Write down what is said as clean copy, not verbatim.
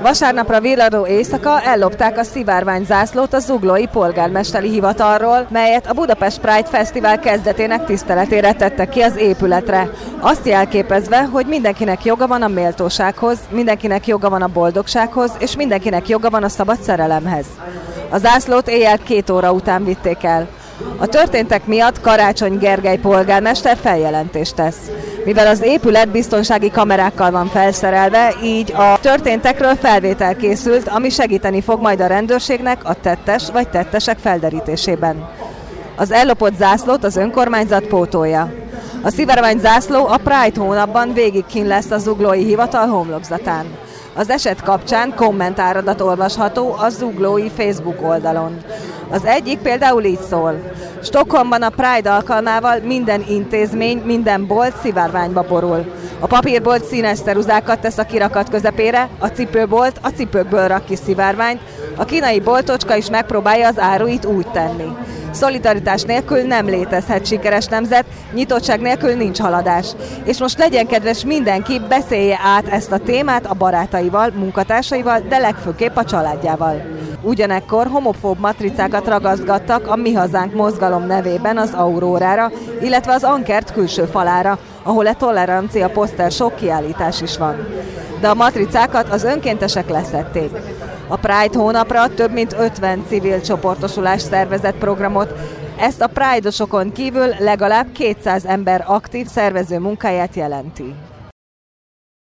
Vasárnapra villadó éjszaka ellopták a szivárványzászlót a zuglói polgármesteri hivatalról, melyet a Budapest Pride Fesztivál kezdetének tiszteletére tettek ki az épületre. Azt jelképezve, hogy mindenkinek joga van a méltósághoz, mindenkinek joga van a boldogsághoz, és mindenkinek joga van a szabad szerelemhez. A zászlót éjjel 2 óra után vitték el. A történtek miatt Karácsony Gergely polgármester feljelentést tesz. Mivel az épület biztonsági kamerákkal van felszerelve, így a történtekről felvétel készült, ami segíteni fog majd a rendőrségnek a tettes vagy tettesek felderítésében. Az ellopott zászlót az önkormányzat pótolja. A szivárványzászló a Pride hónapban végig kint lesz a zuglói hivatal homlokzatán. Az eset kapcsán kommentáradat olvasható a zuglói Facebook oldalon. Az egyik például így szól. Stockholmban a Pride alkalmával minden intézmény, minden bolt szivárványba borul. A papírbolt színes ceruzákat tesz a kirakat közepére, a cipőbolt a cipőkből rak ki szivárványt, a kínai boltocska is megpróbálja az áruit úgy tenni. Szolidaritás nélkül nem létezhet sikeres nemzet, nyitottság nélkül nincs haladás. És most legyen kedves mindenki, beszélje át ezt a témát a barátaival, munkatársaival, de legfőképp a családjával. Ugyanekkor homofób matricákat ragaszgattak a Mi Hazánk mozgalom nevében az Aurórára, illetve az Ankert külső falára, ahol egy tolerancia poszter sok kiállítás is van. De a matricákat az önkéntesek leszették. A Pride hónapra több mint 50 civil csoportosulás szervezett programot, ezt a Pride-osokon kívül legalább 200 ember aktív szervező munkáját jelenti.